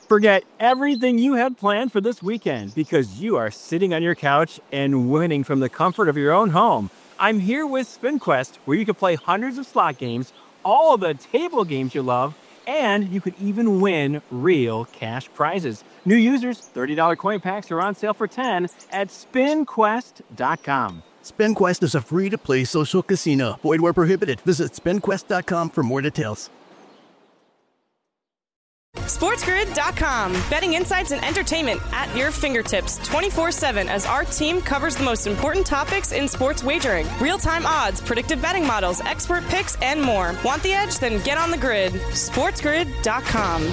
Forget everything you had planned for this weekend because you are sitting on your couch and winning from the comfort of your own home. I'm here with SpinQuest, where you can play hundreds of slot games, all of the table games you love, and you could even win real cash prizes. New users, $30 coin packs are on sale for $10 at SpinQuest.com. SpinQuest is a free-to-play social casino. Void where prohibited. Visit SpinQuest.com for more details. SportsGrid.com. Betting insights and entertainment at your fingertips 24/7 as our team covers the most important topics in sports wagering. Real-time odds, predictive betting models, expert picks, and more. Want the edge? Then get on the grid. SportsGrid.com.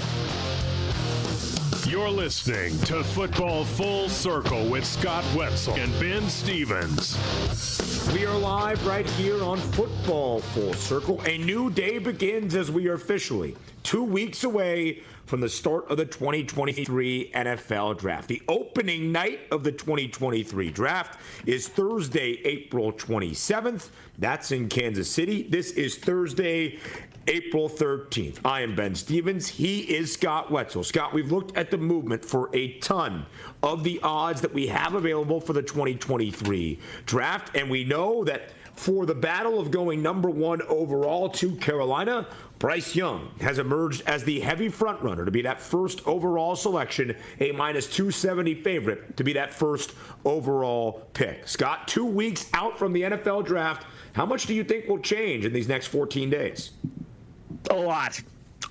You're listening to Football Full Circle with Scott Wetzel and Ben Stevens. We are live right here on Football Full Circle. A new day begins as we are officially 2 weeks away from the start of the 2023 NFL Draft. The opening night of the 2023 Draft is Thursday, April 27th. That's in Kansas City. This is Thursday, April 13th. I am Ben Stevens. He is Scott Wetzel. Scott, we've looked at the movement for a ton of the odds that we have available for the 2023 Draft, and we know that for the battle of going number one overall to Carolina, Bryce Young has emerged as the heavy frontrunner to be that first overall selection, a minus 270 favorite to be that first overall pick. Scott, 2 weeks out from the NFL Draft, how much do you think will change in these next 14 days? A lot.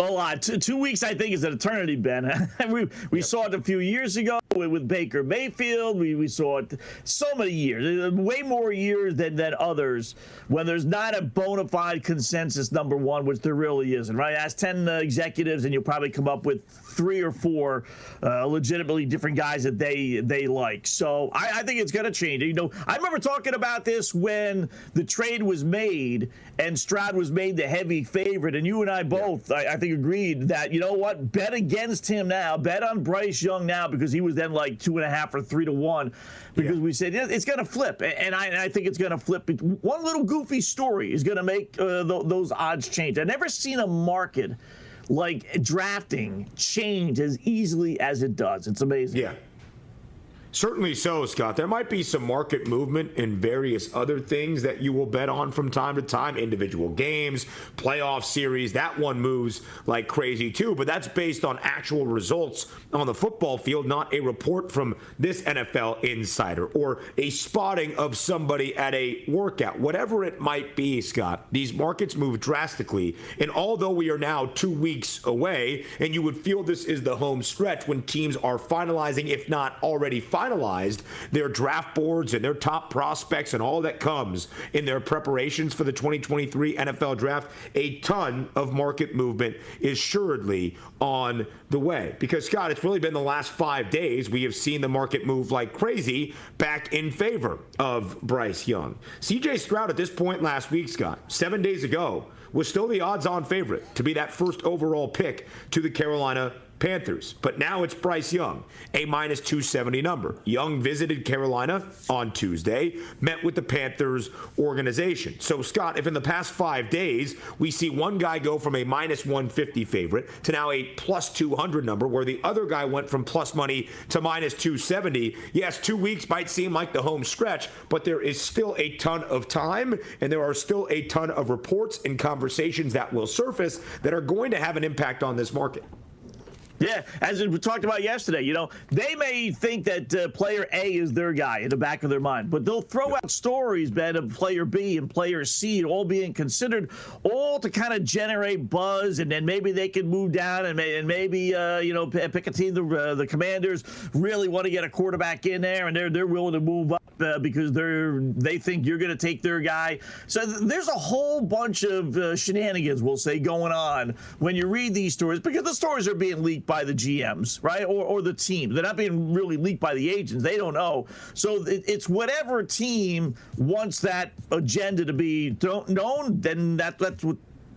2 weeks, I think, is an eternity, Ben. we saw it a few years ago with Baker Mayfield. We saw it so many years, way more years than others, when there's not a bona fide consensus number one, which there really isn't, right? Ask 10 executives, and you'll probably come up with 3 or 4 legitimately different guys that they like. So I think it's going to change. You know, I remember talking about this when the trade was made and Stroud was made the heavy favorite, and you and I both, I think, agreed that, you know what, bet against him now, bet on Bryce Young now, because he was then like 2.5 or 3 to 1, because we said it's going to flip, and I think it's going to flip. One little goofy story is going to make those odds change. I've never seen a market like drafting change as easily as it does. It's amazing. Yeah. Certainly so, Scott. There might be some market movement in various other things that you will bet on from time to time, individual games, playoff series. That one moves like crazy too, but that's based on actual results on the football field, not a report from this NFL insider or a spotting of somebody at a workout. Whatever it might be, Scott, these markets move drastically, and although we are now 2 weeks away, and you would feel this is the home stretch when teams are finalizing, if not already finalized, their draft boards and their top prospects and all that comes in their preparations for the 2023 NFL Draft, a ton of market movement is assuredly on the way. Because, Scott, it's really been the last 5 days we have seen the market move like crazy back in favor of Bryce Young. C.J. Stroud at this point last week, Scott, 7 days ago, was still the odds-on favorite to be that first overall pick to the Carolina Panthers. But now it's Bryce Young, a minus 270 number. Young visited Carolina on Tuesday, met with the Panthers organization. So, Scott, if in the past 5 days we see one guy go from a minus 150 favorite to now a plus 200 number, where the other guy went from plus money to minus 270, yes, 2 weeks might seem like the home stretch, but there is still a ton of time, and there are still a ton of reports and conversations that will surface that are going to have an impact on this market. Yeah, as we talked about yesterday, you know, they may think that player A is their guy in the back of their mind, but they'll throw out stories, Ben, of player B and player C all being considered, all to kind of generate buzz, and then maybe they can move down and maybe pick a team. The Commanders really want to get a quarterback in there, and they're willing to move up because they think you're going to take their guy. So there's a whole bunch of shenanigans, we'll say, going on when you read these stories, because the stories are being leaked by the GMs, right? Or the team. They're not being really leaked by the agents. They don't know. So it's whatever team wants that agenda to be known, then that's what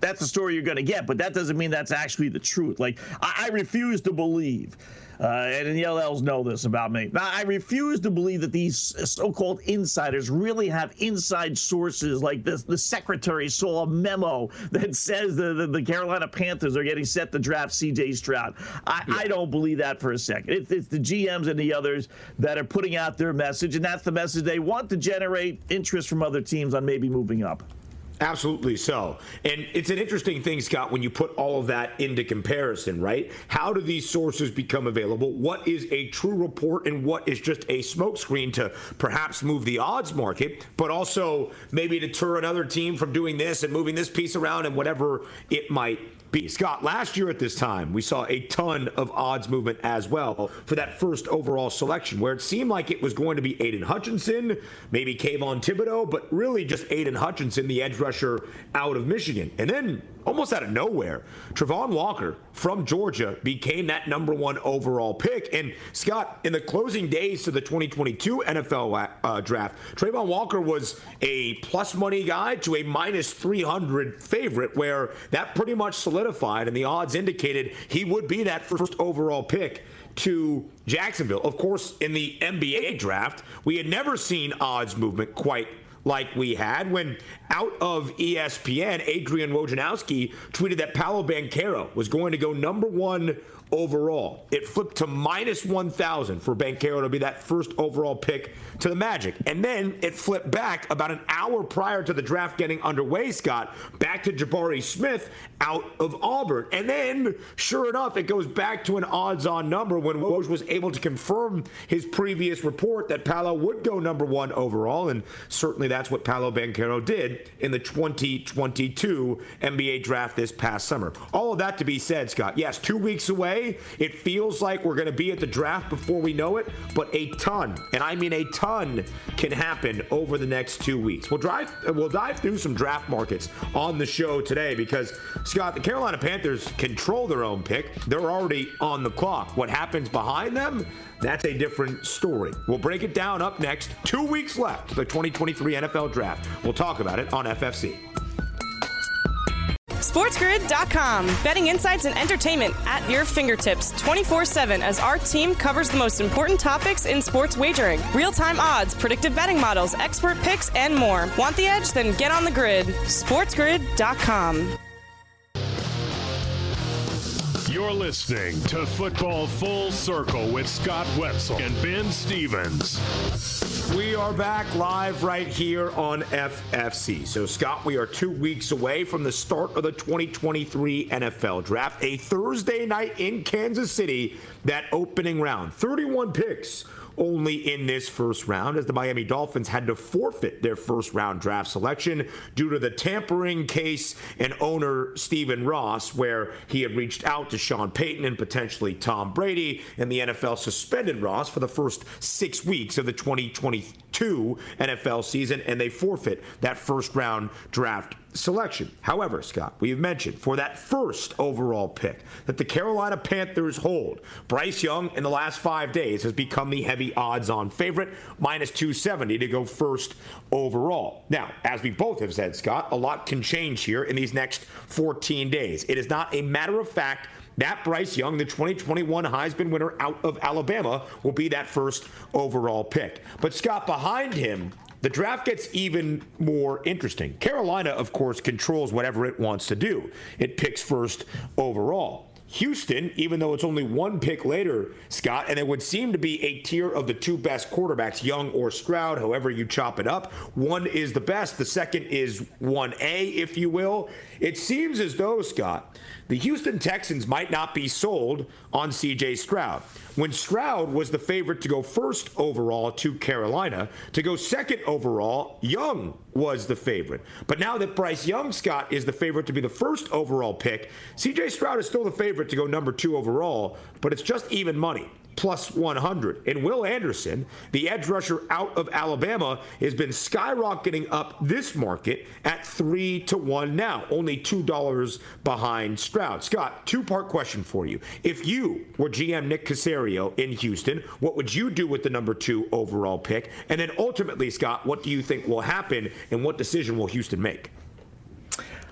that's the story you're going to get, but that doesn't mean that's actually the truth. Like, I refuse to believe, and the LLs know this about me, I refuse to believe that these so-called insiders really have inside sources. Like the secretary saw a memo that says the Carolina Panthers are getting set to draft C.J. Stroud. I don't believe that for a second. It's the GMs and the others that are putting out their message, and that's the message they want to generate interest from other teams on maybe moving up. Absolutely so. And it's an interesting thing, Scott, when you put all of that into comparison, right? How do these sources become available? What is a true report and what is just a smokescreen to perhaps move the odds market, but also maybe deter another team from doing this and moving this piece around and whatever it might be. Scott, last year at this time, we saw a ton of odds movement as well for that first overall selection, where it seemed like it was going to be Aiden Hutchinson, maybe Kayvon Thibodeau, but really just Aiden Hutchinson, the edge rusher out of Michigan. And then, almost out of nowhere, Travon Walker from Georgia became that number 1 overall pick. And Scott, in the closing days to the 2022 NFL draft, Travon Walker was a plus money guy to a minus 300 favorite, where that pretty much solidified, and the odds indicated he would be that first overall pick to Jacksonville. Of course, in the NBA draft, we had never seen odds movement quite like we had when, out of ESPN, Adrian Wojnarowski tweeted that Paolo Banchero was going to go number 1 overall. It flipped to minus 1,000 for Banchero to be that first overall pick to the Magic. And then it flipped back about an hour prior to the draft getting underway, Scott, back to Jabari Smith out of Auburn. And then, sure enough, it goes back to an odds-on number when Woj was able to confirm his previous report that Paolo would go number 1 overall. And certainly that's what Paolo Banchero did in the 2022 NBA draft this past summer. All of that to be said, Scott, yes, 2 weeks away. It feels like we're going to be at the draft before we know it, but a ton, and I mean a ton, can happen over the next 2 weeks. We'll dive through some draft markets on the show today because, Scott, the Carolina Panthers control their own pick. They're already on the clock. What happens behind them? That's a different story. We'll break it down up next. 2 weeks left to the 2023 NFL Draft. We'll talk about it on FFC. SportsGrid.com. Betting insights and entertainment at your fingertips 24/7 as our team covers the most important topics in sports wagering. Real-time odds, predictive betting models, expert picks, and more. Want the edge? Then get on the grid. SportsGrid.com. You're listening to Football Full Circle with Scott Wetzel and Ben Stevens. We are back live right here on FFC. So, Scott, we are 2 weeks away from the start of the 2023 NFL Draft. A Thursday night in Kansas City, that opening round. 31 picks only in this first round, as the Miami Dolphins had to forfeit their first round draft selection due to the tampering case and owner Stephen Ross, where he had reached out to Sean Payton and potentially Tom Brady, and the NFL suspended Ross for the first 6 weeks of the 2022 NFL season, and they forfeit that first round draft selection. However, Scott, we have mentioned for that first overall pick that the Carolina Panthers hold, Bryce Young in the last 5 days has become the heavy odds-on favorite, minus 270 to go first overall. Now, as we both have said, Scott, a lot can change here in these next 14 days. It is not a matter of fact that Bryce Young, the 2021 Heisman winner out of Alabama, will be that first overall pick. But, Scott, behind him, the draft gets even more interesting. Carolina, of course, controls whatever it wants to do. It picks first overall. Houston, even though it's only one pick later, Scott, and it would seem to be a tier of the two best quarterbacks, Young or Stroud, however you chop it up. One is the best. The second is 1A, if you will. It seems as though, Scott, the Houston Texans might not be sold on C.J. Stroud. When Stroud was the favorite to go first overall to Carolina, to go second overall, Young was the favorite. But now that Bryce Young, Scott, is the favorite to be the first overall pick, C.J. Stroud is still the favorite to go number 2 overall, but it's just even money. Plus 100. And Will Anderson, the edge rusher out of Alabama, has been skyrocketing up this market at 3-1 now, only $2 behind Stroud. Scott, two-part question for you. If you were GM Nick Caserio in Houston, what would you do with the number 2 overall pick? And then ultimately, Scott, what do you think will happen and what decision will Houston make?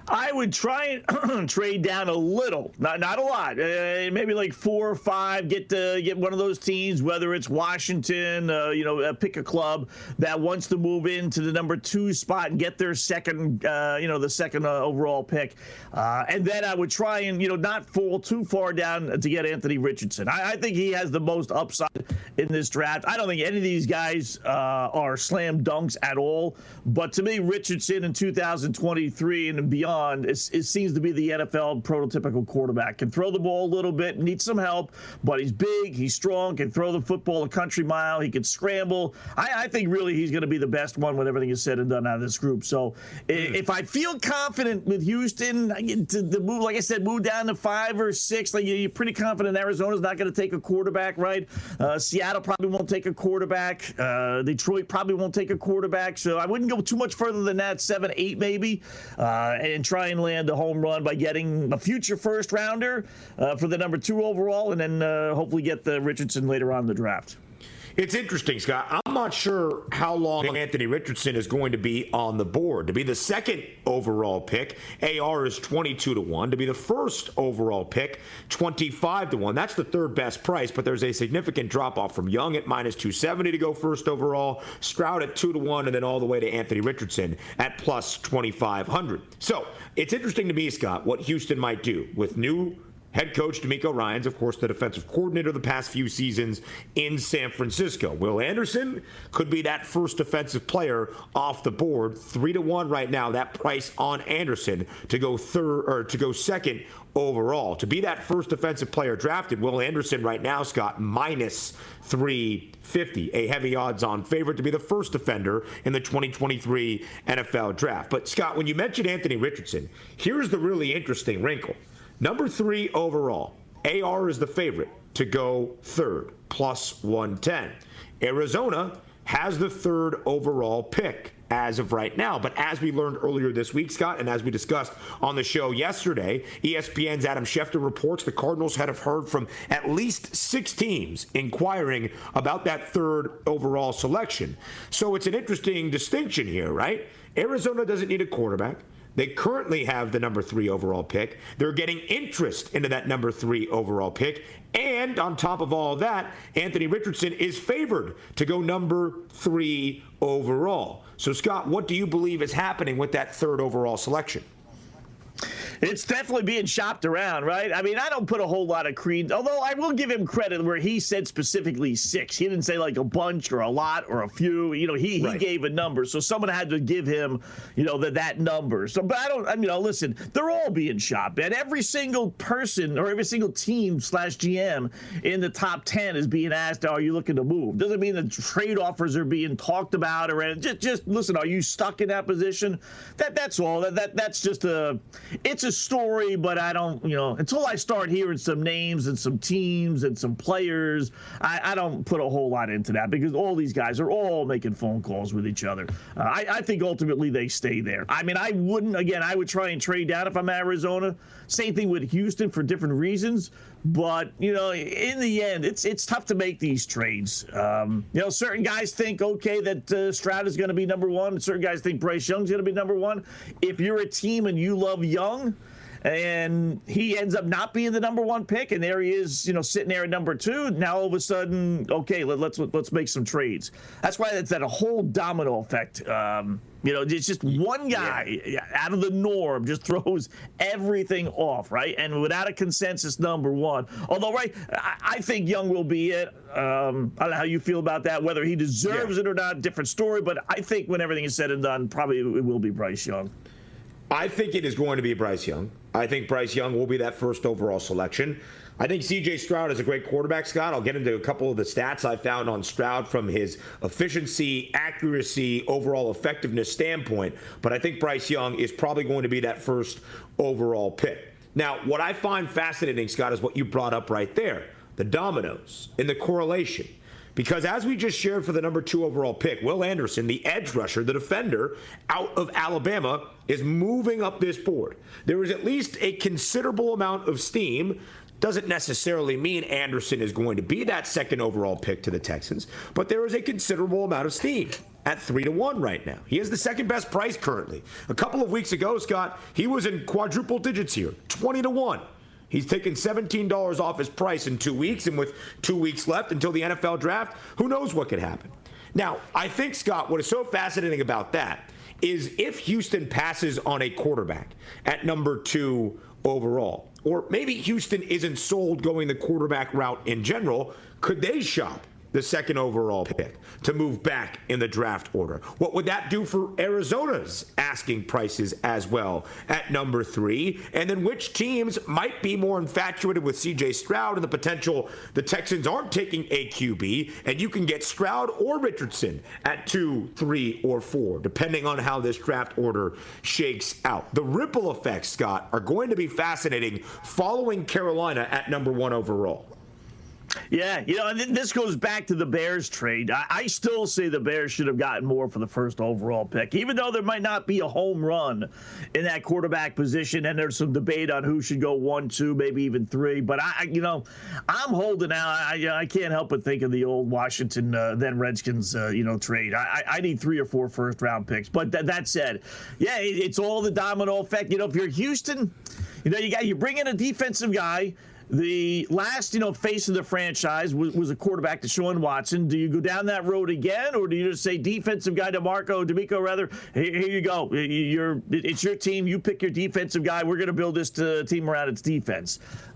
I would try and trade down a little, not a lot, maybe like 4 or 5. Get one of those teams, whether it's Washington, pick a club that wants to move into the number 2 spot and get their second, the second overall pick, and then I would try and not fall too far down to get Anthony Richardson. I think he has the most upside in this draft. I don't think any of these guys are slam dunks at all, but to me, Richardson in 2023 and beyond. It seems to be the NFL prototypical quarterback. Can throw the ball a little bit, needs some help, but he's big, he's strong, can throw the football a country mile, he can scramble. I think really he's going to be the best one when everything is said and done out of this group. So if I feel confident with Houston, I get to move, like I said, move down to 5 or 6. Like you're pretty confident Arizona's not going to take a quarterback, right? Seattle probably won't take a quarterback. Detroit probably won't take a quarterback. So I wouldn't go too much further than that, 7, 8 maybe, and try and land a home run by getting a future first rounder for the number 2 overall, and then hopefully get the Richardson later on in the draft. It's interesting, Scott. I'm not sure how long Anthony Richardson is going to be on the board. To be the second overall pick, AR is 22-1. To be the first overall pick, 25-1. That's the third best price, but there's a significant drop-off from Young at -270 to go first overall, Stroud at 2-1, and then all the way to Anthony Richardson at plus 2,500. So it's interesting to me, Scott, what Houston might do with new head coach DeMeco Ryans, of course, the defensive coordinator the past few seasons in San Francisco. Will Anderson could be that first defensive player off the board. 3-1 right now, that price on Anderson to go second overall. To be that first defensive player drafted, Will Anderson right now, Scott, -350, a heavy odds-on favorite to be the first defender in the 2023 NFL draft. But, Scott, when you mentioned Anthony Richardson, here's the really interesting wrinkle. Number 3 overall, AR is the favorite to go third, plus 110. Arizona has the third overall pick as of right now. But as we learned earlier this week, Scott, and as we discussed on the show yesterday, ESPN's Adam Schefter reports the Cardinals have heard from at least 6 teams inquiring about that third overall selection. So it's an interesting distinction here, right? Arizona doesn't need a quarterback. They currently have the number 3 overall pick. They're getting interest into that number 3 overall pick. And on top of all of that, Anthony Richardson is favored to go number 3 overall. So, Scott, what do you believe is happening with that third overall selection? It's definitely being shopped around, right? I mean, I don't put a whole lot of credence, although I will give him credit where he said specifically 6. He didn't say like a bunch or a lot or a few. He gave a number, so someone had to give him, that number. So, but listen, they're all being shopped, and every single person or every single team / GM in the top 10 is being asked, "Are you looking to move?" Doesn't mean the trade offers are being talked about or just listen. Are you stuck in that position? That's all. That's just it's a story, but I don't, until I start hearing some names and some teams and some players, I don't put a whole lot into that because all these guys are all making phone calls with each other. I think ultimately they stay there. I mean, I would try and trade down if I'm Arizona. Same thing with Houston for different reasons. But, in the end, it's tough to make these trades. Certain guys think, okay, that Stroud is going to be number 1. Certain guys think Bryce Young's going to be number 1. If you're a team and you love Young and he ends up not being the number 1 pick and there he is, sitting there at number 2, now all of a sudden, okay, let's make some trades. That's why it's that a whole domino effect. It's just one guy out of the norm just throws everything off, right? And without a consensus number 1. Although, right, I think Young will be it. I don't know how you feel about that, whether he deserves it or not, different story. But I think when everything is said and done, probably it will be Bryce Young. I think it is going to be Bryce Young. I think Bryce Young will be that first overall selection. I think C.J. Stroud is a great quarterback, Scott. I'll get into a couple of the stats I found on Stroud from his efficiency, accuracy, overall effectiveness standpoint. But I think Bryce Young is probably going to be that first overall pick. Now, what I find fascinating, Scott, is what you brought up right there, the dominoes and the correlation. Because as we just shared for the number 2 overall pick, Will Anderson, the edge rusher, the defender out of Alabama, is moving up this board. There is at least a considerable amount of steam. Doesn't necessarily mean Anderson is going to be that second overall pick to the Texans, but there is a considerable amount of steam at 3-1 right now. He has the second best price currently. A couple of weeks ago, Scott, he was in quadruple digits here, 20-1. He's taken $17 off his price in 2 weeks, and with 2 weeks left until the NFL draft, who knows what could happen. Now, I think, Scott, what is so fascinating about that is if Houston passes on a quarterback at number 2 overall, or maybe Houston isn't sold going the quarterback route in general, could they shop the second overall pick to move back in the draft order? What would that do for Arizona's asking prices as well at number 3? And then which teams might be more infatuated with C.J. Stroud and the potential the Texans aren't taking a QB, and you can get Stroud or Richardson at 2, 3, or 4, depending on how this draft order shakes out. The ripple effects, Scott, are going to be fascinating following Carolina at number 1 overall. Yeah, and this goes back to the Bears trade. I still say the Bears should have gotten more for the first overall pick, even though there might not be a home run in that quarterback position, and there's some debate on who should go 1, 2, maybe even 3. But I'm holding out. I can't help but think of the old Washington then Redskins trade. I need 3 or 4 first round picks. But that said, yeah, it's all the domino effect. If you're Houston, you bring in a defensive guy. The last, face of the franchise was a quarterback, Deshaun Watson. Do you go down that road again, or do you just say defensive guy D'Amico, rather? Here you go. It's your team. You pick your defensive guy. We're going to build this team around its defense.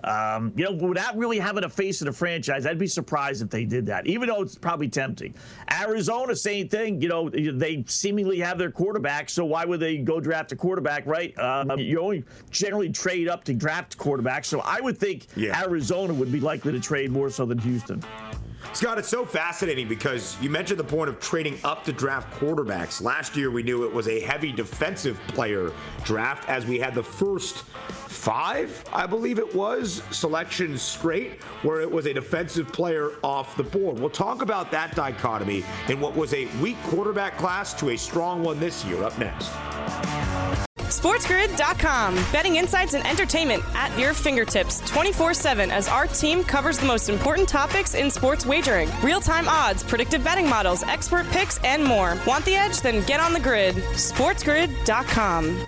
Without really having a face of the franchise, I'd be surprised if they did that, even though it's probably tempting. Arizona, same thing. They seemingly have their quarterback, so why would they go draft a quarterback, right? You only generally trade up to draft quarterbacks, so I would think Arizona would be likely to trade more so than Houston. Scott, it's so fascinating because you mentioned the point of trading up to draft quarterbacks. Last year, we knew it was a heavy defensive player draft as we had the first 5, I believe it was, selections straight where it was a defensive player off the board. We'll talk about that dichotomy in what was a weak quarterback class to a strong one this year. Up next. SportsGrid.com. Betting insights and entertainment at your fingertips 24/7 as our team covers the most important topics in sports wagering. Real-time odds, predictive betting models, expert picks, and more. Want the edge? Then get on the grid. SportsGrid.com.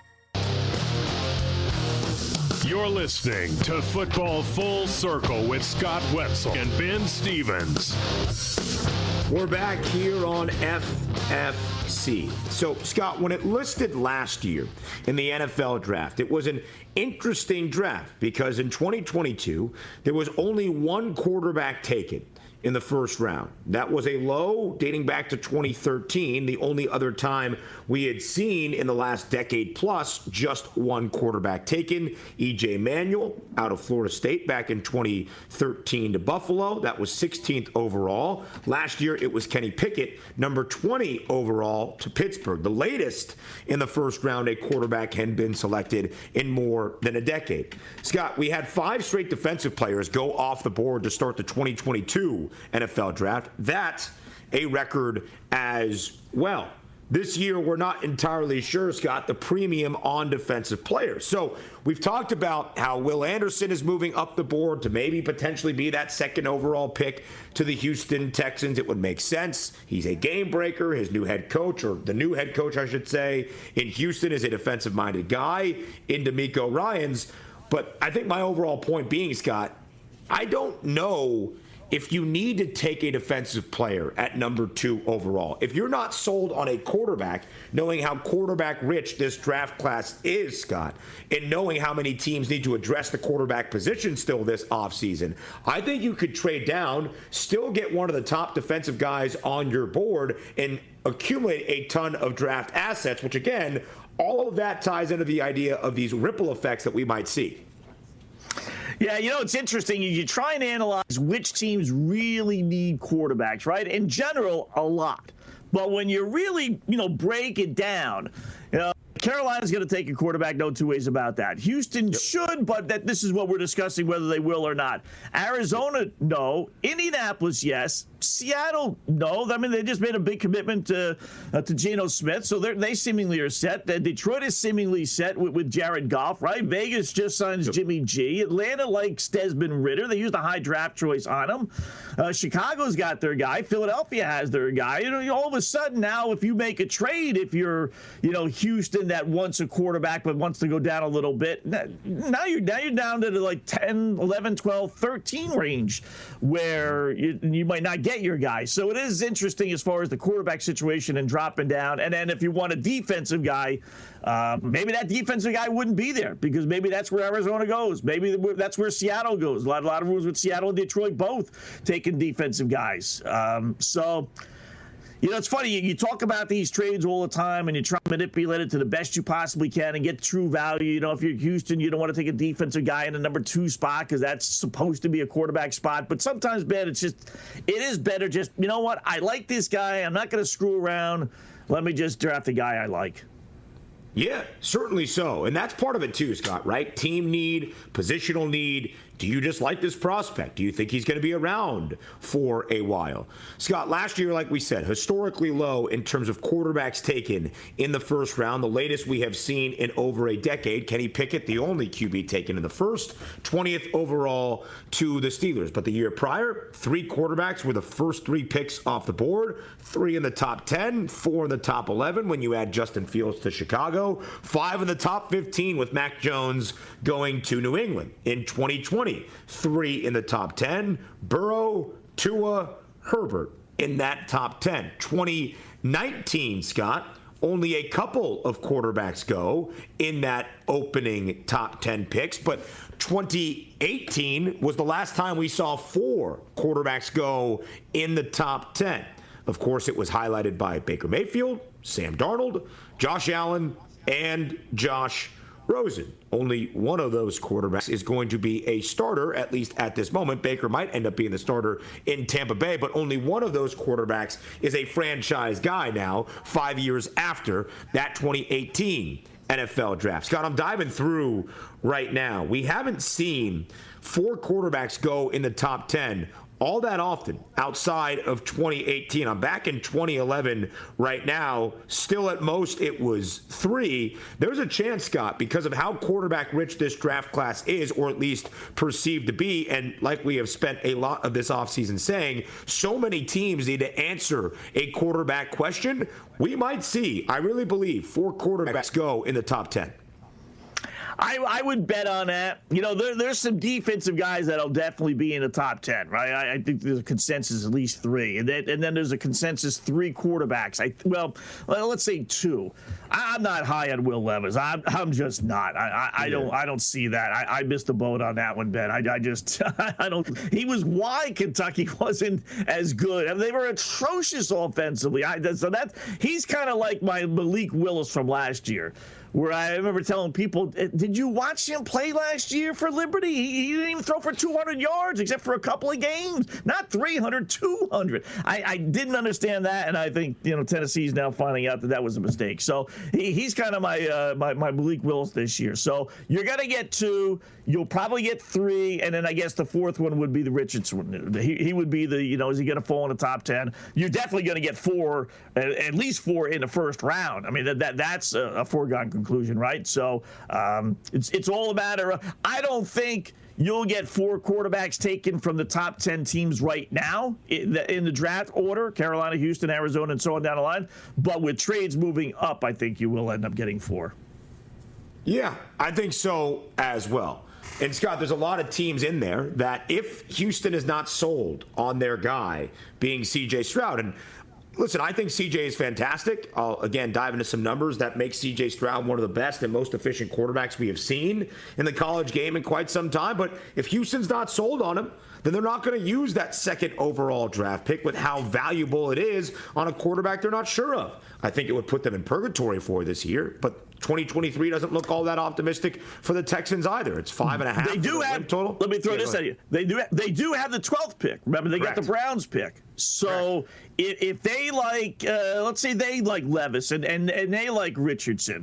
You're listening to Football Full Circle with Scott Wetzel and Ben Stevens. We're back here on FFC. So, Scott, when it listed last year in the NFL draft, it was an interesting draft because in 2022, there was only one quarterback taken in the first round. That was a low dating back to 2013, the only other time we had seen in the last decade plus just one quarterback taken. E.J. Manuel out of Florida State back in 2013 to Buffalo. That was 16th overall. Last year it was Kenny Pickett, number 20 overall to Pittsburgh. The latest in the first round a quarterback had been selected in more than a decade. Scott, we had 5 straight defensive players go off the board to start the 2022 NFL draft. That's a record as well. This year, we're not entirely sure, Scott, the premium on defensive players. So we've talked about how Will Anderson is moving up the board to maybe potentially be that second overall pick to the Houston Texans. It would make sense. He's a game breaker. His new head coach, or the new head coach, I should say, in Houston is a defensive-minded guy in DeMeco Ryans. But I think my overall point being, Scott, I don't know if you need to take a defensive player at number 2 overall. If you're not sold on a quarterback, knowing how quarterback rich this draft class is, Scott, and knowing how many teams need to address the quarterback position still this offseason, I think you could trade down, still get one of the top defensive guys on your board, and accumulate a ton of draft assets, which again, all of that ties into the idea of these ripple effects that we might see. Yeah, it's interesting. You try and analyze which teams really need quarterbacks, right? In general, a lot. But when you really, break it down, Carolina's going to take a quarterback, no two ways about that. Houston should, but this is what we're discussing, whether they will or not. Arizona, no. Indianapolis, yes. Seattle, no. I mean, they just made a big commitment to Geno Smith, so they seemingly are set. Detroit is seemingly set with Jared Goff, right? Vegas just signs Jimmy G. Atlanta likes Desmond Ridder. They used a high draft choice on him. Chicago's got their guy. Philadelphia has their guy. All of a sudden now, if you make a trade, if you're, Houston that wants a quarterback but wants to go down a little bit, now you're down to the like 10, 11, 12, 13 range where you might not get your guy. So it is interesting as far as the quarterback situation and dropping down. And then if you want a defensive guy, maybe that defensive guy wouldn't be there because maybe that's where Arizona goes. Maybe that's where Seattle goes. A lot of rules with Seattle and Detroit both taking defensive guys. It's funny. You talk about these trades all the time, and you try to manipulate it to the best you possibly can and get true value. If you're Houston, you don't want to take a defensive guy in the number 2 spot because that's supposed to be a quarterback spot. But sometimes, Ben, it is better just, you know what? I like this guy. I'm not going to screw around. Let me just draft the guy I like. Yeah, certainly so. And that's part of it too, Scott, right? Team need, positional need. Do you just like this prospect? Do you think he's going to be around for a while? Scott, last year, like we said, historically low in terms of quarterbacks taken in the first round. The latest we have seen in over a decade. Kenny Pickett, the only QB taken in the first, 20th overall to the Steelers. But the year prior, 3 quarterbacks were the first 3 picks off the board. 3 in the top 10, 4 in the top 11 when you add Justin Fields to Chicago. 5 in the top 15 with Mac Jones going to New England in 2020. 3 in the top 10, Burrow, Tua, Herbert in that top 10. 2019, Scott, only a couple of quarterbacks go in that opening top 10 picks, but 2018 was the last time we saw 4 quarterbacks go in the top 10. Of course, it was highlighted by Baker Mayfield, Sam Darnold, Josh Allen, and Josh Rosen. Only one of those quarterbacks is going to be a starter, at least at this moment. Baker might end up being the starter in Tampa Bay, but only one of those quarterbacks is a franchise guy now, 5 years after that 2018 NFL draft. Scott, I'm diving through right now. We haven't seen 4 quarterbacks go in the top 10 all that often outside of 2018. I'm back in 2011 right now. Still at most it was 3. There's a chance, Scott, because of how quarterback rich this draft class is, or at least perceived to be, and like we have spent a lot of this offseason saying, so many teams need to answer a quarterback question. We might see, I really believe, 4 quarterbacks go in the top 10. I would bet on that. There's some defensive guys that'll definitely be in the top 10, right? I think there's a consensus at least 3, and then there's a consensus 3 quarterbacks. Let's say 2. I'm not high on Will Levis. I'm just not. I don't see that. I missed the boat on that one, Ben. I don't. He was why Kentucky wasn't as good. I mean, they were atrocious offensively. He's kind of like my Malik Willis from last year, where I remember telling people, did you watch him play last year for Liberty? He didn't even throw for 200 yards except for a couple of games. Not 300, 200. I didn't understand that, and I think Tennessee's now finding out that was a mistake. So he's kind of my Malik Willis this year. So you're going to get 2. You'll probably get 3, and then I guess the 4th one would be the Richardson. He would be the, is he going to fall in the top 10? You're definitely going to get 4, at least 4 in the first round. I mean, that's a foregone conclusion, right? So it's all a matter of, I don't think you'll get 4 quarterbacks taken from the top 10 teams right now in the draft order, Carolina, Houston, Arizona, and so on down the line. But with trades moving up, I think you will end up getting 4. Yeah, I think so as well. And, Scott, there's a lot of teams in there that if Houston is not sold on their guy being C.J. Stroud, and listen, I think C.J. is fantastic. I'll, again, dive into some numbers that make C.J. Stroud one of the best and most efficient quarterbacks we have seen in the college game in quite some time. But if Houston's not sold on him, then they're not going to use that 2nd overall draft pick with how valuable it is on a quarterback they're not sure of. I think it would put them in purgatory for this year, but 2023 doesn't look all that optimistic for the Texans either. It's 5.5. They do have total. Let me throw this at you. They do have the 12th pick. Remember, they got the Browns pick. So if they like, let's say they like Levis and they like Richardson.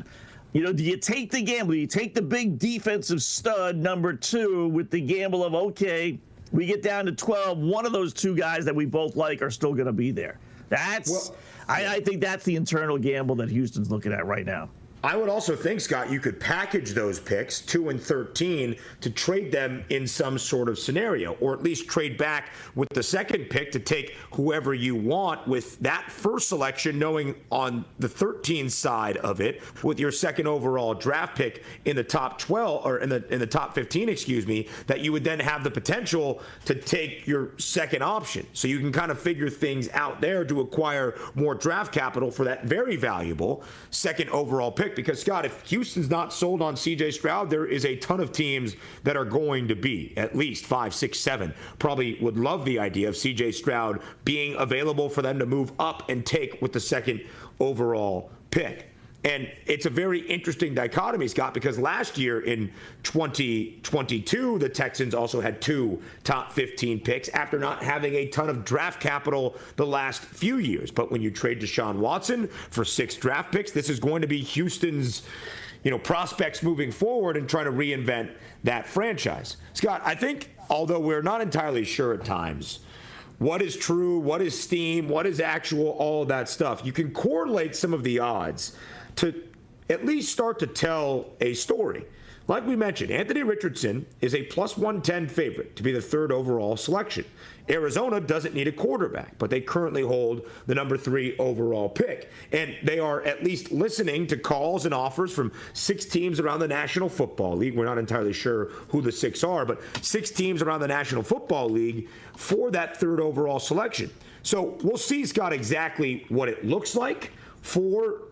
You know, do you take the gamble? Do you take the big defensive stud number 2 with the gamble of, okay, we get down to 12, one of those two guys that we both like are still going to be there? I think that's the internal gamble that Houston's looking at right now. I would also think, Scott, you could package those picks, 2 and 13, to trade them in some sort of scenario, or at least trade back with the second pick to take whoever you want with that first selection, knowing on the 13 side of it, with your second overall draft pick in the top 12 or in the top 15, that you would then have the potential to take your second option. So you can kind of figure things out there to acquire more draft capital for that very valuable second overall pick. Because, Scott, if Houston's not sold on C.J. Stroud, there is a ton of teams that are going to be, at least 5, 6, 7, probably would love the idea of C.J. Stroud being available for them to move up and take with the second overall pick. And it's a very interesting dichotomy, Scott, because last year in 2022, the Texans also had 2 top 15 picks after not having a ton of draft capital the last few years. But when you trade Deshaun Watson for 6 draft picks, this is going to be Houston's, prospects moving forward and trying to reinvent that franchise. Scott, I think, although we're not entirely sure at times what is true, what is steam, what is actual, all of that stuff, you can correlate some of the odds to at least start to tell a story. Like we mentioned, Anthony Richardson is a plus 110 favorite to be the 3rd overall selection. Arizona doesn't need a quarterback, but they currently hold the number 3 overall pick. And they are at least listening to calls and offers from 6 teams around the National Football League. We're not entirely sure who the 6 are, but 6 teams around the National Football League for that 3rd overall selection. So we'll see, Scott, exactly what it looks like for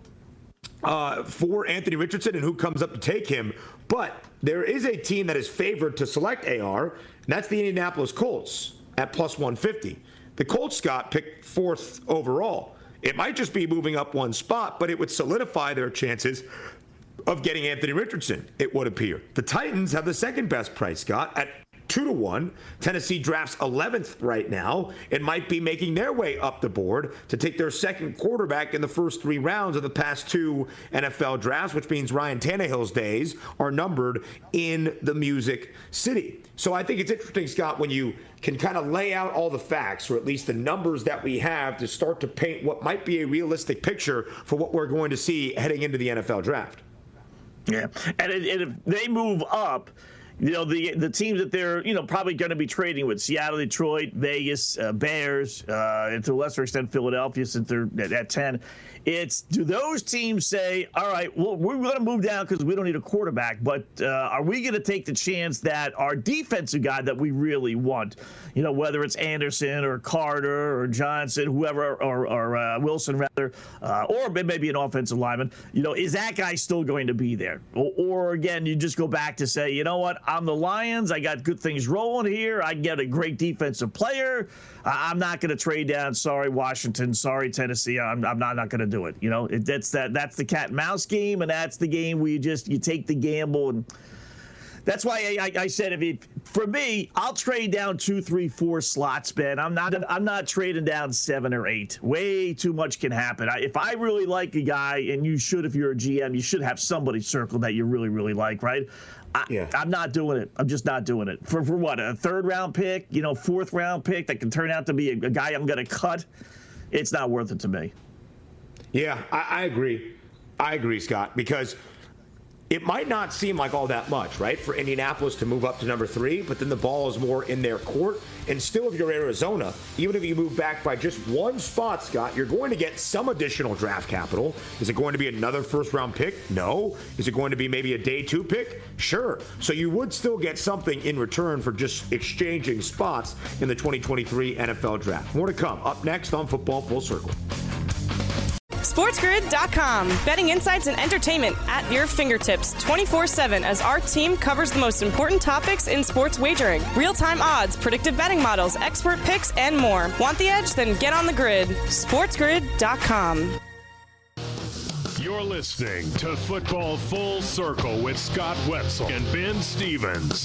Anthony Richardson and who comes up to take him. But there is a team that is favored to select AR, and that's the Indianapolis Colts at plus 150. The Colts, Scott, picked 4th overall. It might just be moving up 1 spot, but it would solidify their chances of getting Anthony Richardson, it would appear. The Titans have the second best price, Scott, at 2-1. Tennessee drafts 11th right now and might be making their way up the board to take their second quarterback in the first 3 rounds of the past 2 NFL drafts, which means Ryan Tannehill's days are numbered in the Music City. So I think it's interesting, Scott, when you can kind of lay out all the facts, or at least the numbers that we have, to start to paint what might be a realistic picture for what we're going to see heading into the NFL draft. Yeah, and if they move up, the teams that they're, probably going to be trading with, Seattle, Detroit, Vegas, Bears, and to a lesser extent Philadelphia, since they're at 10. Do those teams say, all right, well, we're going to move down because we don't need a quarterback, but are we going to take the chance that our defensive guy that we really want, whether it's Anderson or Carter or Johnson, whoever, or Wilson rather, or maybe an offensive lineman, is that guy still going to be there? Or again, you just go back to say, you know what, I'm the Lions, I got good things rolling here, I get a great defensive player, I'm not going to trade down, sorry Washington, sorry Tennessee, I'm not going to do it. That's the cat and mouse game, and that's the game where you take the gamble. And that's why I said, for me, I'll trade down 2, 3, 4 slots, Ben. I'm not trading down 7 or 8. Way too much can happen. If I really like a guy, and you should, if you're a GM, you should have somebody circled that you really, really like, right? I'm not doing it. I'm just not doing it. For what, a 3rd round pick, 4th round pick that can turn out to be a guy I'm going to cut? It's not worth it to me. Yeah, I agree. I agree, Scott, because it might not seem like all that much, right, for Indianapolis to move up to number 3, but then the ball is more in their court. And still, if you're Arizona, even if you move back by just 1 spot, Scott, you're going to get some additional draft capital. Is it going to be another 1st-round pick? No. Is it going to be maybe a day 2 pick? Sure. So you would still get something in return for just exchanging spots in the 2023 NFL Draft. More to come up next on Football Full Circle. SportsGrid.com. Betting insights and entertainment at your fingertips 24/7 as our team covers the most important topics in sports wagering. Real-time odds, predictive betting models, expert picks, and more. Want the edge? Then get on the grid. SportsGrid.com. You're listening to Football Full Circle with Scott Wetzel and Ben Stevens.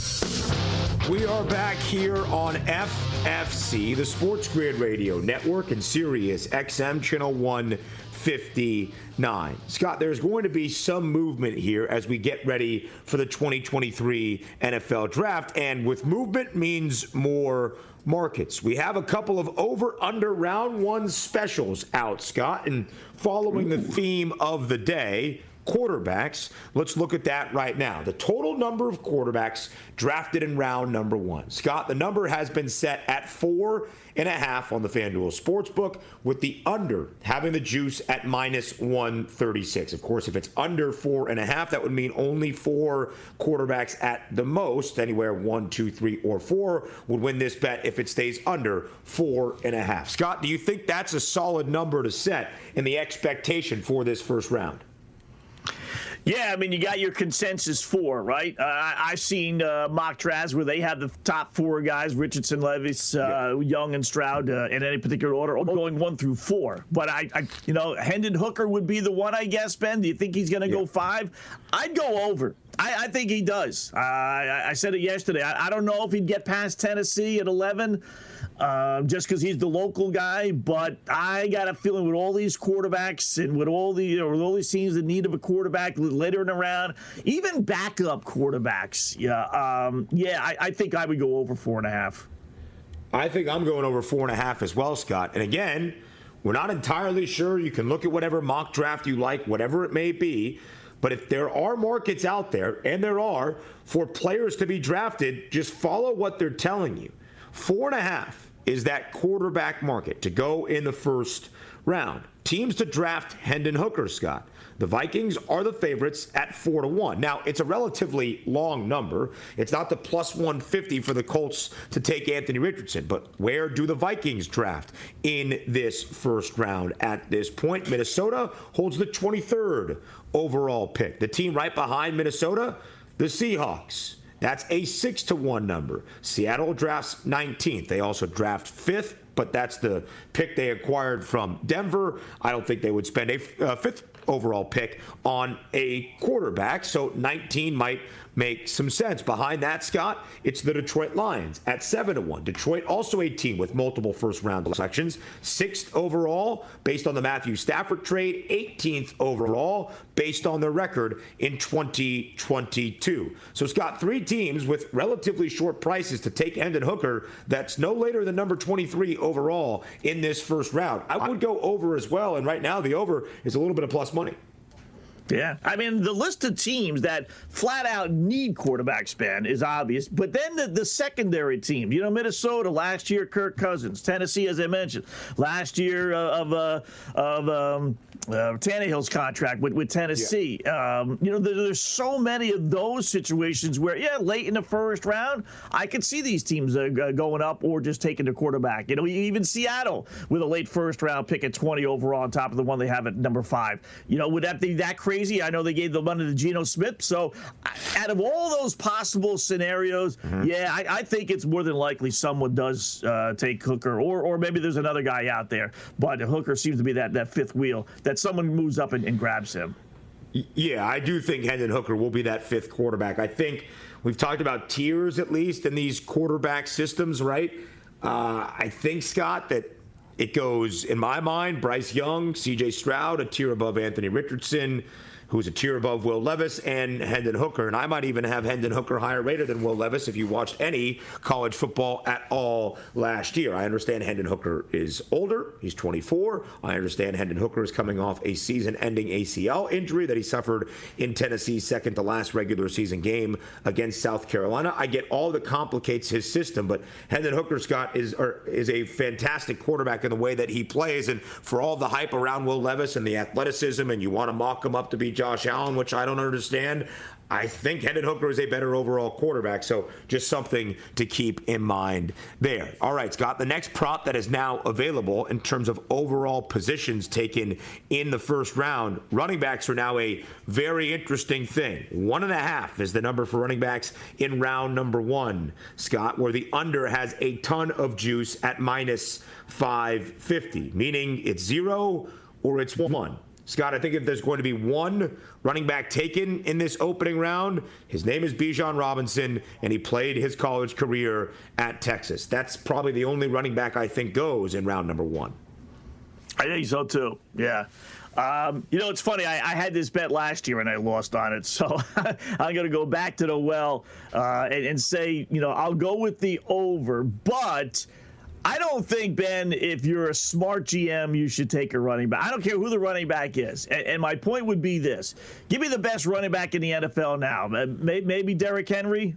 We are back here on FFC, the Sports Grid Radio Network, and Sirius XM Channel 1 59. Scott, there's going to be some movement here as we get ready for the 2023 NFL Draft, and with movement means more markets. We have a couple of over-under round one specials out, Scott, and following the theme of the day, quarterbacks, let's look at that right now. The total number of quarterbacks drafted in round number one. Scott, the number has been set at 4.5 on the FanDuel Sportsbook, with the under having the juice at -136. Of course, if it's under 4.5, that would mean only 4 quarterbacks at the most, anywhere 1, 2, 3, or 4 would win this bet if it stays under 4.5. Scott, do you think that's a solid number to set in the expectation for this first round? Yeah, I mean, you got your consensus 4, right? I've seen mock drafts where they have the top 4 guys, Richardson, Levis, Young, and Stroud, in any particular order, going 1 through 4. But Hendon Hooker would be the one, I guess, Ben. Do you think he's going to go 5? I'd go over. I think he does. I said it yesterday. I don't know if he'd get past Tennessee at 11. Just because he's the local guy, but I got a feeling with all these quarterbacks and with all these teams in need of a quarterback later in the round, even backup quarterbacks, I think I would go over 4.5. I think I'm going over 4.5 as well, Scott. And again, we're not entirely sure. You can look at whatever mock draft you like, whatever it may be. But if there are markets out there, and there are, for players to be drafted, just follow what they're telling you. 4.5 is that quarterback market to go in the first round. Teams to draft Hendon Hooker, Scott. The Vikings are the favorites at 4-1. Now, it's a relatively long number. It's not the plus 150 for the Colts to take Anthony Richardson. But where do the Vikings draft in this first round at this point? Minnesota holds the 23rd overall pick. The team right behind Minnesota, the Seahawks. That's a 6-1 number. Seattle drafts 19th. They also draft 5th, but that's the pick they acquired from Denver. I don't think they would spend a 5th overall pick on a quarterback, so 19 might make some sense. Behind that, Scott, it's the Detroit Lions at 7-1. Detroit also a team with multiple first-round selections. 6th overall based on the Matthew Stafford trade. 18th overall based on their record in 2022. So, Scott, 3 teams with relatively short prices to take Hendon Hooker. That's no later than number 23 overall in this first round. I would go over as well, and right now the over is a little bit of plus money. Yeah, I mean, the list of teams that flat out need quarterbacks, Ben, is obvious. But then the secondary teams, Minnesota last year, Kirk Cousins. Tennessee, as I mentioned, last year of Tannehill's contract with Tennessee. Yeah. There's so many of those situations where, late in the first round, I could see these teams going up or just taking the quarterback. Even Seattle with a late first round pick at 20 overall on top of the one they have at number 5. Would that be that crazy? I know they gave the money to Geno Smith. So out of all those possible scenarios, I think it's more than likely someone does take Hooker, or maybe there's another guy out there. But Hooker seems to be that fifth wheel, that someone moves up and grabs him. Yeah, I do think Hendon Hooker will be that 5th quarterback. I think we've talked about tiers, at least, in these quarterback systems, right? I think, Scott, that it goes, in my mind, Bryce Young, C.J. Stroud, a tier above Anthony Richardson, who's a tier above Will Levis, and Hendon Hooker. And I might even have Hendon Hooker higher rated than Will Levis if you watched any college football at all last year. I understand Hendon Hooker is older. He's 24. I understand Hendon Hooker is coming off a season-ending ACL injury that he suffered in Tennessee's second to last regular season game against South Carolina. I get all that complicates his system, but Hendon Hooker, Scott, is a fantastic quarterback in the way that he plays. And for all the hype around Will Levis and the athleticism, and you want to mock him up to be Josh Allen, which I don't understand, I think Hendon Hooker is a better overall quarterback, so just something to keep in mind there. All right, Scott, the next prop that is now available in terms of overall positions taken in the first round, running backs are now a very interesting thing. 1.5 is the number for running backs in round number 1, Scott, where the under has a ton of juice at -550, meaning it's 0 or it's 1. Scott, I think if there's going to be one running back taken in this opening round, his name is Bijan Robinson, and he played his college career at Texas. That's probably the only running back I think goes in round number 1. I think so, too. Yeah. It's funny. I had this bet last year and I lost on it. So I'm going to go back to the well and say, I'll go with the over. But I don't think, Ben, if you're a smart GM, you should take a running back. I don't care who the running back is. And my point would be this. Give me the best running back in the NFL now. Maybe Derrick Henry.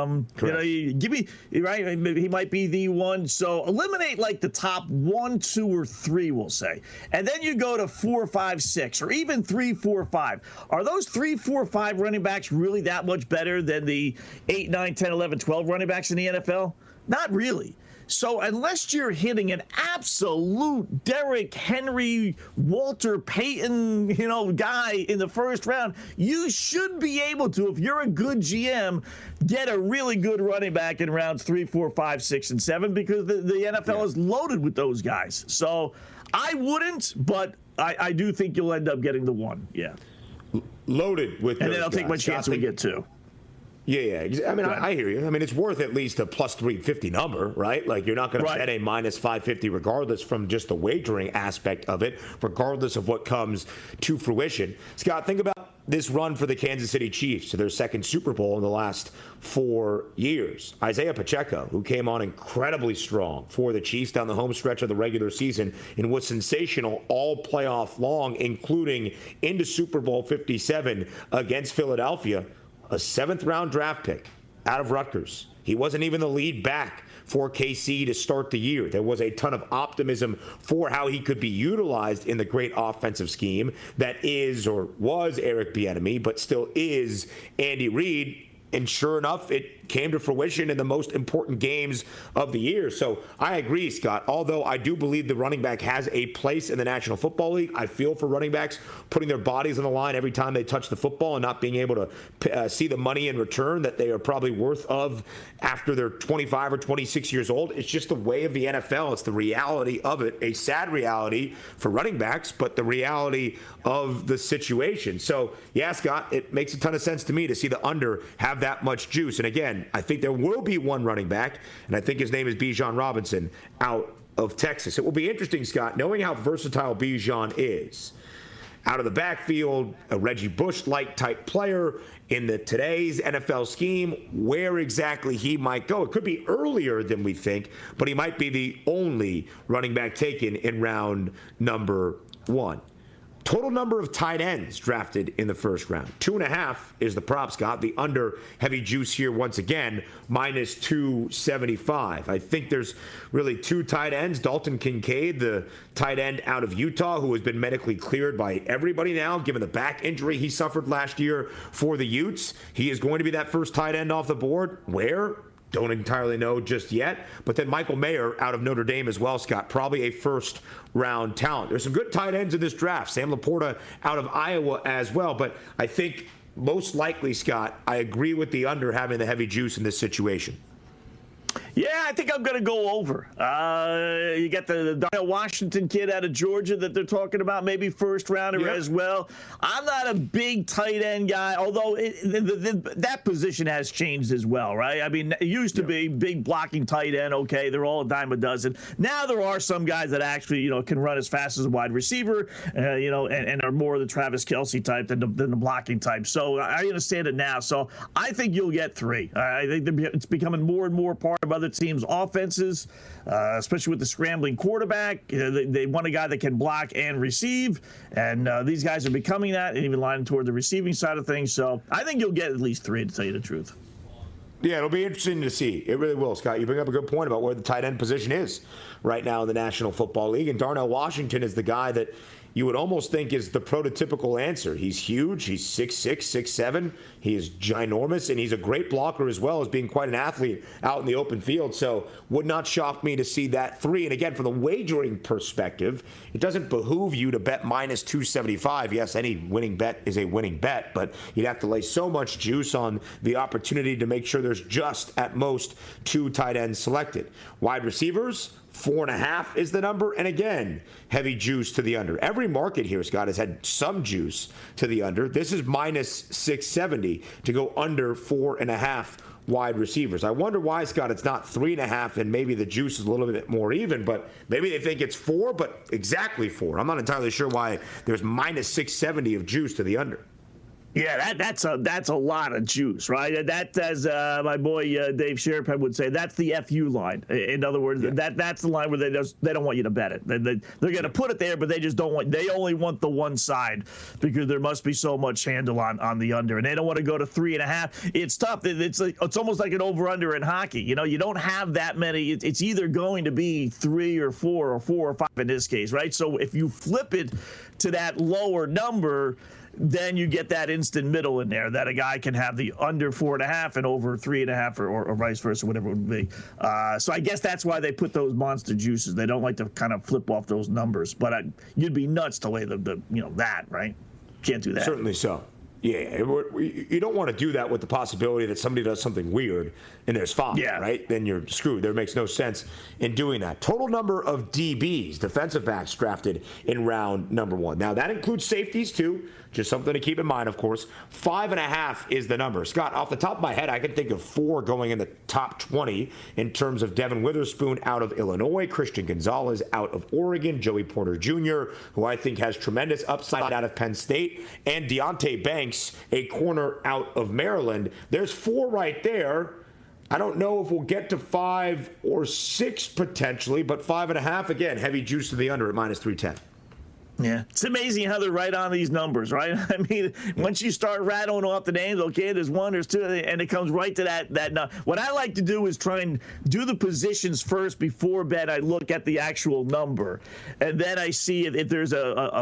Give me, right? He might be the one. So eliminate like the top 1, 2, or 3, we'll say. And then you go to 4, 5, 6, or even 3, 4, 5. Are those 3, 4, 5 running backs really that much better than the 8, 9, 10, 11, 12 running backs in the NFL? Not really. So unless you're hitting an absolute Derrick Henry, Walter Payton, guy in the first round, you should be able to, if you're a good GM, get a really good running back in rounds 3, 4, 5, 6, and 7 because the NFL is loaded with those guys. So I wouldn't, but I do think you'll end up getting the one. Yeah. Loaded with and then I'll take my chance we get 2. Yeah. I mean, I hear you. I mean, it's worth at least a plus 350 number, right? Like, you're not going to bet a minus 550 regardless from just the wagering aspect of it, regardless of what comes to fruition. Scott, think about this run for the Kansas City Chiefs to their second Super Bowl in the last 4 years. Isaiah Pacheco, who came on incredibly strong for the Chiefs down the home stretch of the regular season and was sensational all playoff long, including into Super Bowl 57 against Philadelphia. A 7th-round draft pick out of Rutgers. He wasn't even the lead back for KC to start the year. There was a ton of optimism for how he could be utilized in the great offensive scheme that is or was Eric Bieniemy, but still is Andy Reid. And sure enough, it came to fruition in the most important games of the year. So I agree, Scott. Although I do believe the running back has a place in the National Football League, I feel for running backs putting their bodies on the line every time they touch the football and not being able to see the money in return that they are probably worth of after they're 25 or 26 years old. It's just the way of the NFL. It's the reality of it. A sad reality for running backs, but the reality of the situation. So, yeah, Scott, it makes a ton of sense to me to see the under have that much juice. And again, I think there will be one running back, and I think his name is Bijan Robinson out of Texas. It will be interesting, Scott, knowing how versatile Bijan is. Out of the backfield, a Reggie Bush-like type player in today's NFL scheme, where exactly he might go. It could be earlier than we think, but he might be the only running back taken in round number 1. Total number of tight ends drafted in the first round. 2.5 is the prop, Scott. The under heavy juice here once again, minus 275. I think there's really 2 tight ends. Dalton Kincaid, the tight end out of Utah, who has been medically cleared by everybody now, given the back injury he suffered last year for the Utes. He is going to be that first tight end off the board. Where? Don't entirely know just yet. But then Michael Mayer out of Notre Dame as well, Scott. Probably a first-round talent. There's some good tight ends in this draft. Sam Laporta out of Iowa as well. But I think most likely, Scott, I agree with the under having the heavy juice in this situation. Yeah, I think I'm going to go over. You got the Darnell Washington kid out of Georgia that they're talking about, maybe first rounder as well. I'm not a big tight end guy, although that position has changed as well, right? I mean, it used to be big blocking tight end. Okay, they're all a dime a dozen. Now there are some guys that actually, can run as fast as a wide receiver, and are more the Travis Kelce type than the blocking type. So I understand it now. So I think you'll get 3. I think it's becoming more and more part of other teams' offenses, especially with the scrambling quarterback. They want a guy that can block and receive, and these guys are becoming that and even lining toward the receiving side of things. So I think you'll get at least 3, to tell you the truth. Yeah, it'll be interesting to see. It really will, Scott. You bring up a good point about where the tight end position is right now in the National Football League, and Darnell Washington is the guy that you would almost think is the prototypical answer. He's huge. He's 6'6", 6'7". He is ginormous, and he's a great blocker as well as being quite an athlete out in the open field. So would not shock me to see that 3. And again, from the wagering perspective, it doesn't behoove you to bet minus 275. Yes, any winning bet is a winning bet, but you'd have to lay so much juice on the opportunity to make sure there's just at most 2 tight ends selected. Wide receivers, 4.5 is the number. And again, heavy juice to the under. Every market here, Scott, has had some juice to the under. This is minus 670 to go under 4.5 wide receivers. I wonder why, Scott, it's not 3.5 and maybe the juice is a little bit more even, but maybe they think it's 4, but exactly 4. I'm not entirely sure why there's minus 670 of juice to the under. Yeah, that's a lot of juice, right? That, as my boy Dave Sherpin would say, that's the FU line. In other words, that's the line where they don't want you to bet it. They're going to put it there, but they just don't want. They only want the one side because there must be so much handle on the under, and they don't want to go to 3.5. It's tough. It's almost like an over/under in hockey. You know, you don't have that many. It's either going to be 3 or 4 or 4 or 5 in this case, right? So if you flip it to that lower number, then you get that instant middle in there that a guy can have the under 4.5 and over 3.5 or vice versa, whatever it would be. So I guess that's why they put those monster juices. They don't like to kind of flip off those numbers, but you'd be nuts to lay that, right? Can't do that. Certainly so. Yeah, you don't want to do that with the possibility that somebody does something weird and there's 5, right? Then you're screwed. There makes no sense in doing that. Total number of DBs, defensive backs, drafted in round number 1. Now, that includes safeties, too. Just something to keep in mind, of course. 5.5 is the number. Scott, off the top of my head, I can think of 4 going in the top 20 in terms of Devin Witherspoon out of Illinois, Christian Gonzalez out of Oregon, Joey Porter Jr., who I think has tremendous upside out of Penn State, and Deonte Banks, a corner out of Maryland. There's 4 right there. I don't know if we'll get to 5 or 6 potentially, but 5.5, again, heavy juice to the under at minus 310. Yeah, it's amazing how they're right on these numbers, right? I mean, once you start rattling off the names, okay, there's 1, there's 2, and it comes right to that. What I like to do is try and do the positions first before bet. I look at the actual number, and then I see if there's a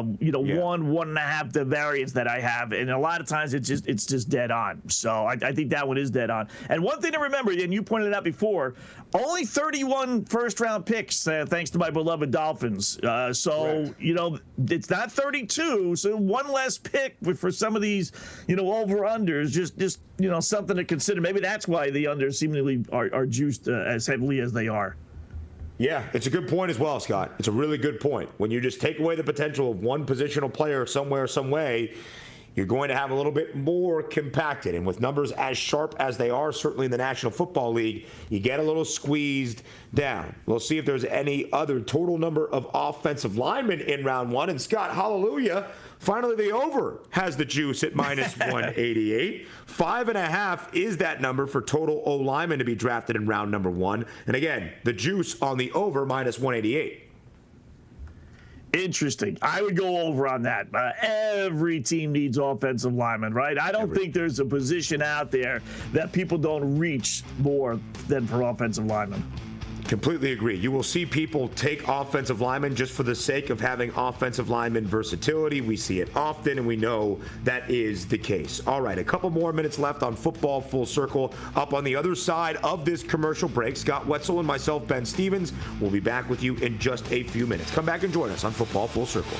1.5 the variance that I have, and a lot of times it's just dead on. So I think that one is dead on. And one thing to remember, and you pointed it out before, only 31 first-round picks, thanks to my beloved Dolphins. So it's not 32, so one less pick for some of these, over-unders, just something to consider. Maybe that's why the unders seemingly are juiced as heavily as they are. Yeah, it's a good point as well, Scott. It's a really good point. When you just take away the potential of one positional player somewhere, some way, you're going to have a little bit more compacted. And with numbers as sharp as they are, certainly in the National Football League, you get a little squeezed down. We'll see if there's any other total number of offensive linemen in round 1. And Scott, hallelujah, finally the over has the juice at minus 188. 5.5 is that number for total O linemen to be drafted in round number 1. And again, the juice on the over minus 188. Interesting. I would go over on that. Every team needs offensive linemen, right? I don't think there's a position out there that people don't reach more than for offensive linemen. Completely agree. You will see people take offensive linemen just for the sake of having offensive lineman versatility. We see it often, and we know that is the case. All right, a couple more minutes left on Football Full Circle. Up on the other side of this commercial break, Scott Wetzel and myself, Ben Stevens, will be back with you in just a few minutes. Come back and join us on Football Full Circle.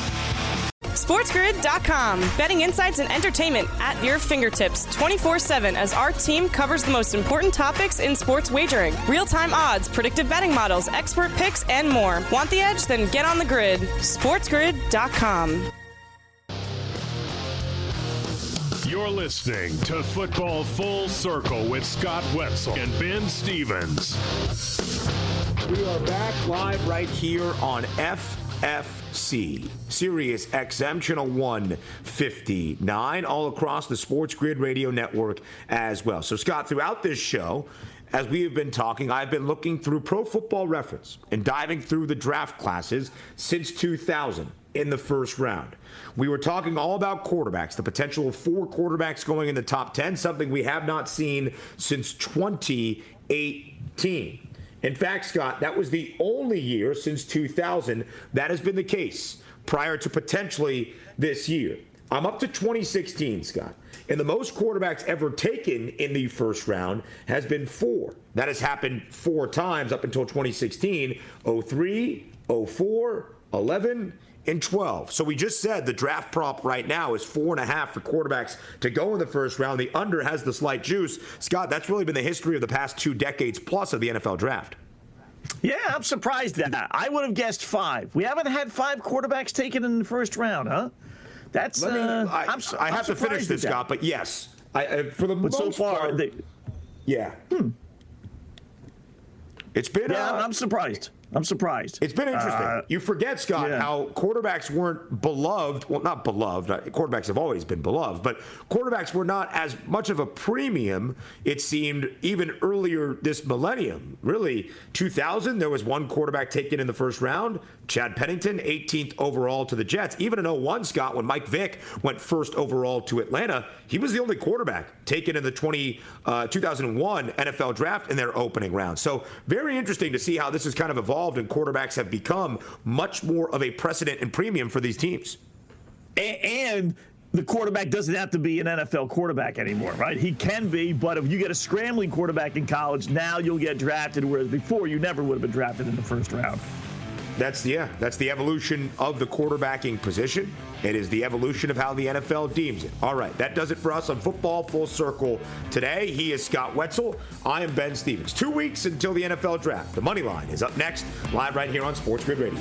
SportsGrid.com. Betting insights and entertainment at your fingertips 24/7 as our team covers the most important topics in sports wagering. Real-time odds, predictive betting models, expert picks, and more. Want the edge? Then get on the grid. SportsGrid.com. You're listening to Football Full Circle with Scott Wetzel and Ben Stevens. We are back live right here on FFC, Sirius XM, channel 159, all across the Sports Grid Radio Network as well. So, Scott, throughout this show, as we have been talking, I've been looking through Pro Football Reference and diving through the draft classes since 2000 in the first round. We were talking all about quarterbacks, the potential of 4 quarterbacks going in the top 10, something we have not seen since 2018. In fact, Scott, that was the only year since 2000 that has been the case prior to potentially this year. I'm up to 2016, Scott. And the most quarterbacks ever taken in the first round has been 4. That has happened 4 times up until 2016, 03, 04, 11, and 12. So we just said the draft prop right now is 4.5 for quarterbacks to go in the first round. The under has the slight juice. Scott, that's really been the history of the past 2 decades plus of the NFL draft. Yeah, I'm surprised at that. I would have guessed 5. We haven't had 5 quarterbacks taken in the first round, huh? That's. I have to finish this, Scott, but yes, for the most so far, part, yeah. It's been. Yeah, I'm surprised. It's been interesting. You forget, Scott, how quarterbacks weren't beloved. Well, not beloved. Quarterbacks have always been beloved, but quarterbacks were not as much of a premium, it seemed, even earlier this millennium. Really, 2000, there was one quarterback taken in the first round, Chad Pennington, 18th overall to the Jets. Even in 01, Scott, when Mike Vick went first overall to Atlanta, he was the only quarterback taken in the 2001 NFL draft in their opening round. So very interesting to see how this has kind of evolved, and quarterbacks have become much more of a precedent and premium for these teams. And the quarterback doesn't have to be an NFL quarterback anymore, right? He can be, but if you get a scrambling quarterback in college, now you'll get drafted, whereas before you never would have been drafted in the first round. That's the evolution of the quarterbacking position. It is the evolution of how the NFL deems it. All right, that does it for us on Football Full Circle today. He is Scott Wetzel. I am Ben Stevens. 2 weeks until the NFL draft. The Money Line is up next, live right here on Sports Grid Radio.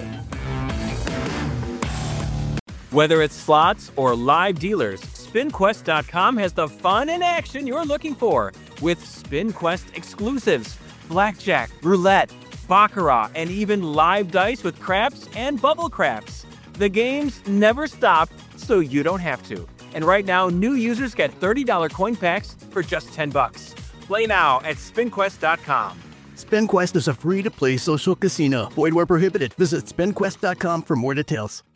Whether it's slots or live dealers, SpinQuest.com has the fun and action you're looking for with SpinQuest exclusives, blackjack, roulette, baccarat, and even live dice with craps and bubble craps. The games never stop, so you don't have to. And right now, new users get $30 coin packs for just $10. Play now at SpinQuest.com. SpinQuest is a free-to-play social casino. Void where prohibited. Visit SpinQuest.com for more details.